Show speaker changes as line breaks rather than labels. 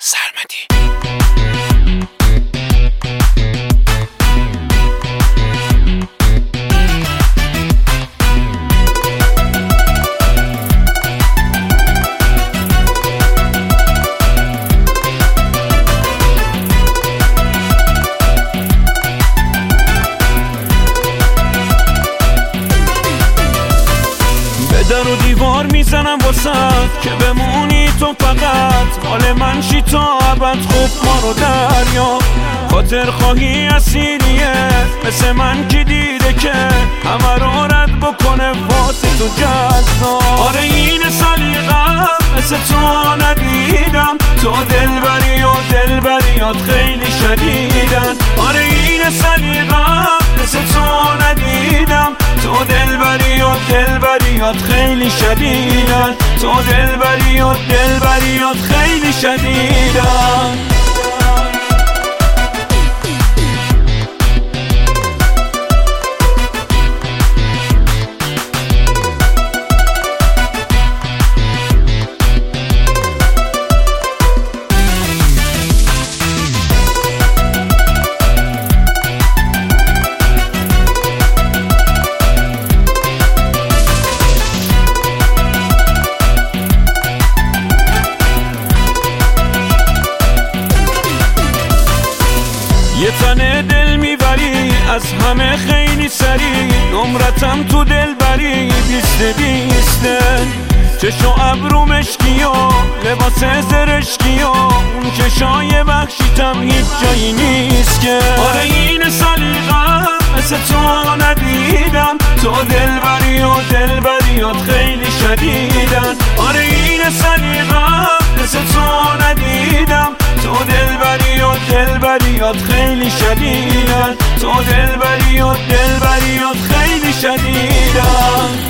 سرمدی.
در و دیوار میزنم واسد که بمونی تو فقط مال من شی تا ابد. خوب ما رو دریا خاطر خواهی اسیریه مثل من کی دیده که همه رو رد بکنه واسه تو جذاب. آره این سلیقه‌ام مثل تو ندیدم، تو دلبری و دلبریات خیلی شدیدن. آره این سلیقه‌ام مثل تو ندیدم، تو دلبری و دلبریات خیلی شدیدن. تو دلبری و دلبریات خیلی شدیدن. یه تنه دل میبری از همه خیلی سری، نمرتم تو دل بری 20 چشم و ابرو مشکی و لباس زرشکی و اون چشای وحشیتم هیچ جایی نیست که. آره این سلیقه‌ام مثل تو ندیدم، تو دلبری و دلبریات خیلی شدیدن. آره این سلیقه‌ام مثل تو ندیدم، تو دلبری و دلبریات خیلی شدیدن. تو دلبری و دلبریات خیلی شدیدن.